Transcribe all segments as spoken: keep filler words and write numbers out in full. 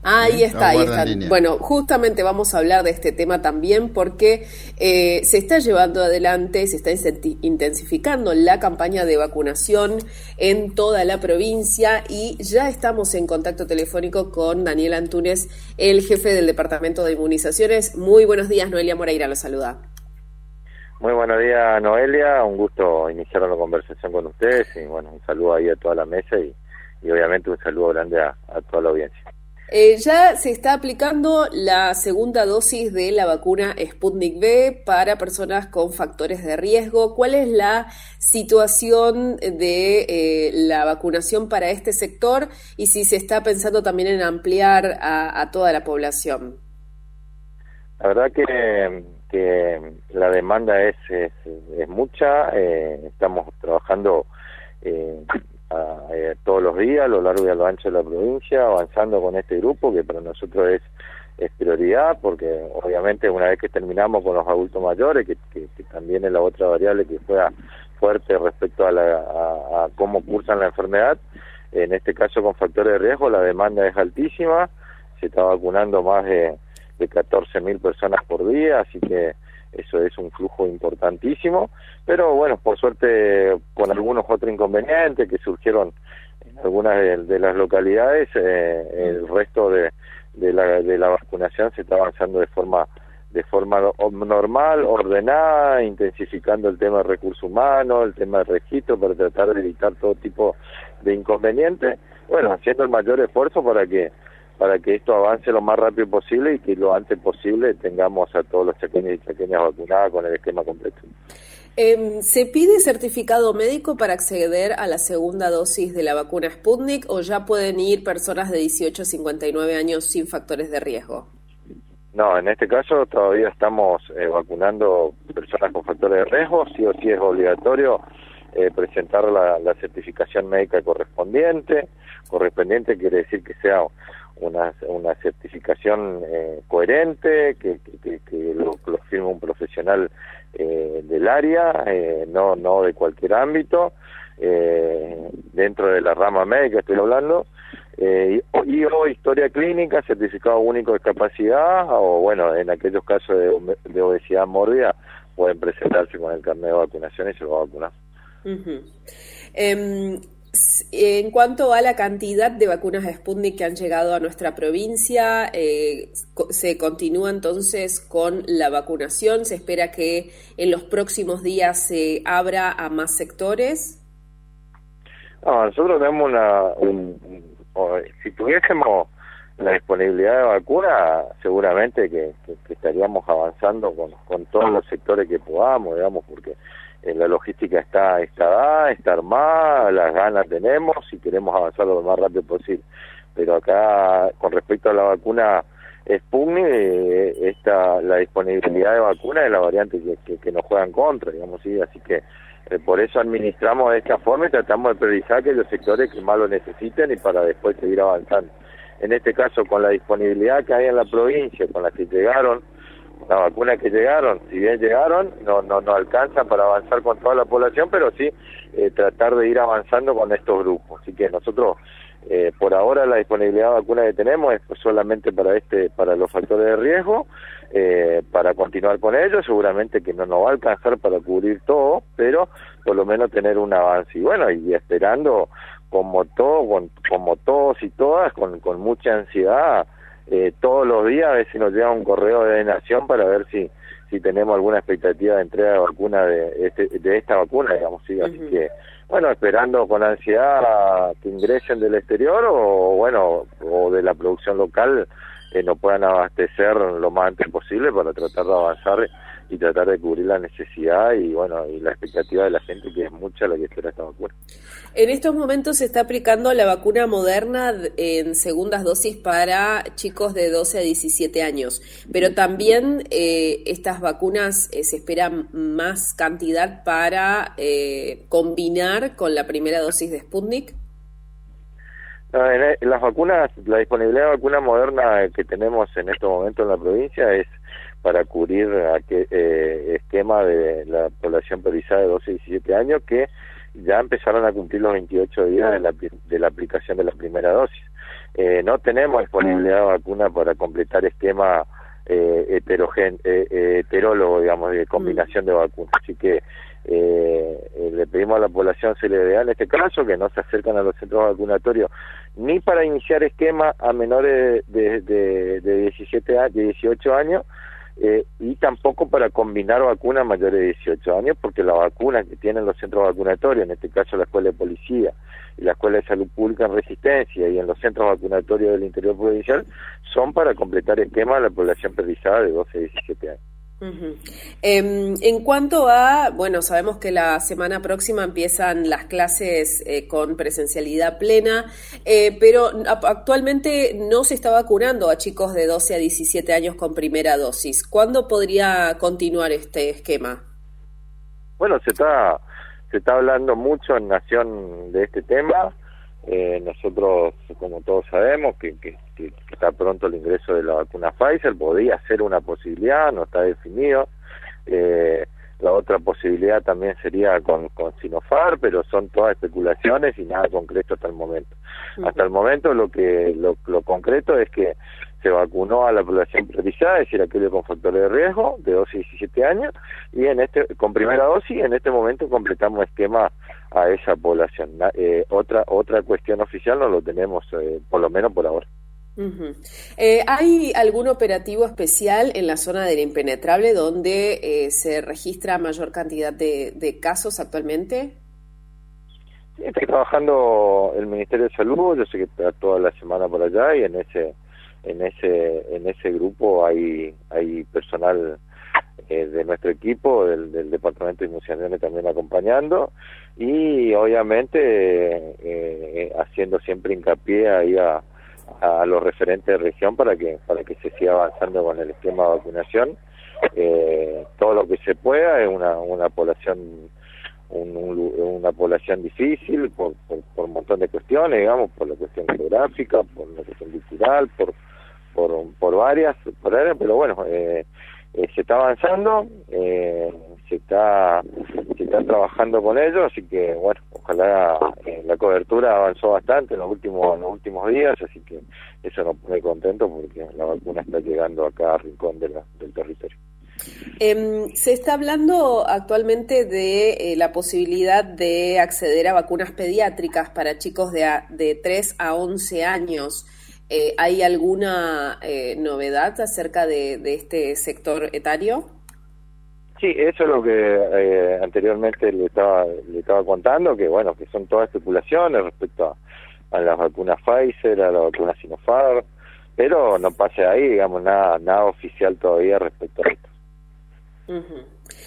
Ahí está, ahí está. Bueno, justamente vamos a hablar de este tema también porque eh, se está llevando adelante, se está intensificando la campaña de vacunación en toda la provincia y ya estamos en contacto telefónico con Daniel Antúnez, el jefe del Departamento de Inmunizaciones. Muy buenos días, Noelia Moreira, lo saluda. Muy buenos días, Noelia, un gusto iniciar la conversación con ustedes y bueno, un saludo ahí a toda la mesa y, y obviamente un saludo grande a, a toda la audiencia. Eh, ya se está aplicando la segunda dosis de la vacuna Sputnik V para personas con factores de riesgo. ¿Cuál es la situación de eh, la vacunación para este sector y si se está pensando también en ampliar a, a toda la población? La verdad que, que la demanda es, es, es mucha, eh, estamos trabajando eh, A, eh, todos los días a lo largo y a lo ancho de la provincia, avanzando con este grupo que para nosotros es, es prioridad, porque obviamente una vez que terminamos con los adultos mayores, que, que, que también es la otra variable que juega fuerte respecto a, la, a, a cómo cursan la enfermedad, en este caso con factores de riesgo la demanda es altísima, se está vacunando más de, de catorce mil personas por día, así que eso es un flujo importantísimo, pero bueno, por suerte con algunos otros inconvenientes que surgieron en algunas de, de las localidades, eh, el resto de, de, la, de la vacunación se está avanzando de forma de forma normal, ordenada, intensificando el tema de recursos humanos, el tema de registro para tratar de evitar todo tipo de inconvenientes, bueno, haciendo el mayor esfuerzo para que para que esto avance lo más rápido posible y que lo antes posible tengamos a todos los chaqueños y chaqueñas vacunados con el esquema completo. Eh, ¿Se pide certificado médico para acceder a la segunda dosis de la vacuna Sputnik o ya pueden ir personas de dieciocho a cincuenta y nueve años sin factores de riesgo? No, en este caso todavía estamos eh, vacunando personas con factores de riesgo, sí o sí es obligatorio eh, presentar la, la certificación médica correspondiente. Correspondiente quiere decir que sea una, una certificación eh, coherente, que, que, que lo, lo firme un profesional eh, del área, eh, no, no de cualquier ámbito, eh, dentro de la rama médica estoy hablando, eh, y, y o historia clínica, certificado único de discapacidad, o bueno, en aquellos casos de, de obesidad mórbida, pueden presentarse con el carnet de vacunación y se lo va a vacunar. Uh-huh. Um... En cuanto a la cantidad de vacunas de Sputnik que han llegado a nuestra provincia, eh, ¿se continúa entonces con la vacunación? ¿Se espera que en los próximos días se abra a más sectores? No, nosotros tenemos una... Un, un, si tuviésemos la disponibilidad de vacuna, seguramente que, que, que estaríamos avanzando con, con todos los sectores que podamos, digamos, porque la logística está, está dada, está armada, las ganas tenemos y queremos avanzar lo más rápido posible. Pero acá, con respecto a la vacuna Sputnik, eh, esta, la disponibilidad de vacuna es la variante que, que, que nos juega en contra, digamos, ¿sí? Así que eh, por eso administramos de esta forma y tratamos de priorizar aquellos sectores que más lo necesiten y para después seguir avanzando. En este caso, con la disponibilidad que hay en la provincia, con la que llegaron, las vacunas que llegaron, si bien llegaron, no no no alcanzan para avanzar con toda la población, pero sí eh, tratar de ir avanzando con estos grupos. Así que nosotros, eh, por ahora, la disponibilidad de vacuna que tenemos es solamente para este para los factores de riesgo, eh, para continuar con ellos, seguramente que no nos va a alcanzar para cubrir todo, pero por lo menos tener un avance. Y bueno, y esperando, como todo, con, como todos y todas, con, con mucha ansiedad, Eh, todos los días a ver si nos llega un correo de Nación para ver si si tenemos alguna expectativa de entrega de vacuna de este, de esta vacuna, digamos, sí, así uh-huh. que bueno, esperando con ansiedad que ingresen del exterior o bueno, o de la producción local, que eh, nos puedan abastecer lo más antes posible para tratar de avanzar y tratar de cubrir la necesidad y bueno, y la expectativa de la gente, que es mucha la que espera esta vacuna. En estos momentos se está aplicando la vacuna Moderna en segundas dosis para chicos de doce a diecisiete años, pero también eh, estas vacunas eh, se espera más cantidad para eh, combinar con la primera dosis de Sputnik. No, en las vacunas, la disponibilidad de vacuna Moderna que tenemos en estos momentos en la provincia es para cubrir a que, eh, esquema de la población priorizada de doce a diecisiete años que ya empezaron a cumplir los veintiocho días de la, de la aplicación de la primera dosis. eh, no tenemos disponibilidad de vacuna para completar esquema eh, heterogen, eh, heterólogo, digamos, de combinación de vacunas. Así que eh, eh, le pedimos a la población C L D A en este caso que no se acercan a los centros vacunatorios ni para iniciar esquema a menores de, de, de diecisiete a dieciocho años, eh, y tampoco para combinar vacunas mayores de dieciocho años, porque la vacuna que tienen los centros vacunatorios, en este caso la Escuela de Policía y la Escuela de Salud Pública en Resistencia y en los centros vacunatorios del interior provincial, son para completar esquema a la población priorizada de doce a diecisiete años. Uh-huh. Eh, en cuanto a, bueno, sabemos que la semana próxima empiezan las clases eh, con presencialidad plena, eh, pero actualmente no se está vacunando a chicos de doce a diecisiete años con primera dosis. ¿Cuándo podría continuar este esquema? Bueno, se está se está hablando mucho en Nación de este tema. Eh, nosotros, como todos sabemos, que, que, que está pronto el ingreso de la vacuna Pfizer, podría ser una posibilidad, no está definido. Eh, la otra posibilidad también sería con, con Sinopharm, pero son todas especulaciones y nada concreto hasta el momento. Uh-huh. Hasta el momento lo que lo, lo concreto es que se vacunó a la población priorizada, es decir, aquellos con factores de riesgo, de doce a diecisiete años, y en este con primera dosis, en este momento completamos esquema a esa población. Eh, otra otra cuestión oficial no lo tenemos, eh, por lo menos por ahora. Uh-huh. Eh, ¿Hay algún operativo especial en la zona del Impenetrable donde eh, se registra mayor cantidad de, de casos actualmente? Sí, está trabajando el Ministerio de Salud, yo sé que está toda la semana por allá, y en ese en ese en ese grupo hay hay personal eh, de nuestro equipo, del, del Departamento de Inmunizaciones también acompañando, y obviamente eh, eh, haciendo siempre hincapié ahí a a los referentes de región para que para que se siga avanzando con el esquema de vacunación, eh, todo lo que se pueda. Es una una población un, un, una población difícil por, por por un montón de cuestiones, digamos, por la cuestión geográfica, por la cuestión cultural, por por por varias, por varias pero bueno, eh, eh, se está avanzando, eh, se está se está trabajando con ellos, así que bueno, ojalá eh, la cobertura avanzó bastante en los últimos en los últimos días, así que eso nos pone contento porque la vacuna está llegando a cada rincón de la, del territorio. Eh, se está hablando actualmente de eh, la posibilidad de acceder a vacunas pediátricas para chicos de, a, de tres a once años. Eh, ¿Hay alguna eh, novedad acerca de, de este sector etario? Sí, eso es lo que eh, anteriormente le estaba le estaba contando, que bueno, que son todas especulaciones respecto a, a las vacunas Pfizer, a la vacuna Sinopharm, pero no pase ahí, digamos, nada nada oficial todavía respecto a esto. Uh-huh.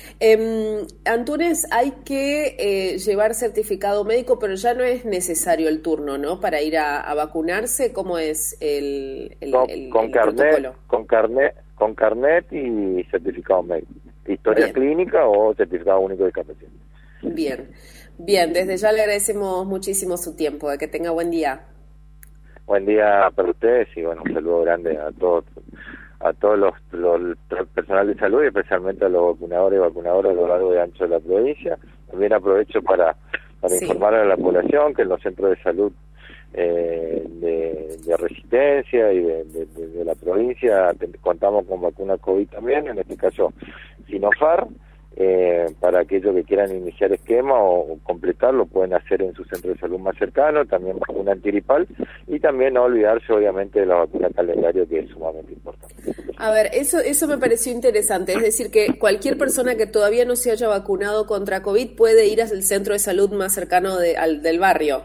Eh, Antúnez, hay que eh, llevar certificado médico, pero ya no es necesario el turno, ¿no? Para ir a, a vacunarse. ¿Cómo es el, el, con, el, con el carnet, protocolo? Con carnet, con carnet y certificado médico. Historia Bien. Clínica o certificado único de discapacidad. Bien, bien. Desde ya le agradecemos muchísimo su tiempo. Que tenga buen día. Buen día para ustedes y bueno, un saludo grande a todos. a todos los, los personal de salud y especialmente a los vacunadores y vacunadoras a lo largo y ancho de la provincia. También aprovecho para, para sí. informar a la población que en los centros de salud eh, de, de Resistencia y de, de, de, de la provincia te, contamos con vacuna COVID también, en este caso Sinopharm. Eh, para aquellos que quieran iniciar esquema o, o completarlo, pueden hacer en su centro de salud más cercano, también vacuna antiripal, y también no olvidarse obviamente de la vacuna calendario, que es sumamente importante. A ver, eso eso me pareció interesante, es decir, que cualquier persona que todavía no se haya vacunado contra COVID puede ir al centro de salud más cercano de, al, del barrio.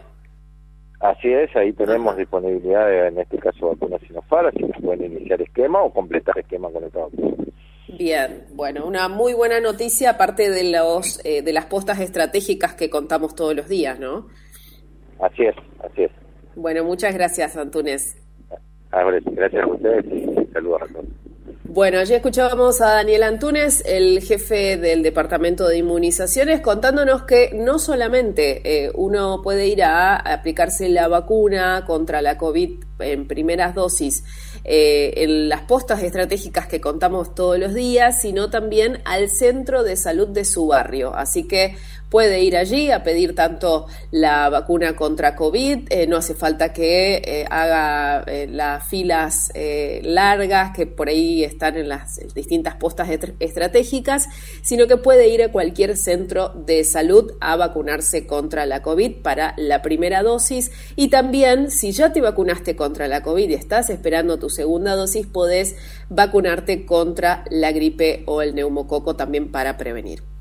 Así es, ahí tenemos Ajá. disponibilidad de, en este caso, vacuna Sinopharm, así que pueden iniciar esquema o completar esquema con esta vacuna. Bien, bueno, una muy buena noticia, aparte de los eh, de las postas estratégicas que contamos todos los días, ¿no? Así es, así es. Bueno, muchas gracias, Antúnez. Gracias a ustedes y saludos a todos. Bueno, ya escuchábamos a Daniel Antúnez, el jefe del Departamento de Inmunizaciones, contándonos que no solamente eh, uno puede ir a aplicarse la vacuna contra la COVID en primeras dosis eh, en las postas estratégicas que contamos todos los días, sino también al centro de salud de su barrio. Así que puede ir allí a pedir tanto la vacuna contra COVID, eh, no hace falta que eh, haga eh, las filas eh, largas que por ahí están en las distintas postas estratégicas, sino que puede ir a cualquier centro de salud a vacunarse contra la COVID para la primera dosis. Y también, si ya te vacunaste contra la COVID y estás esperando tu segunda dosis, podés vacunarte contra la gripe o el neumococo también para prevenir.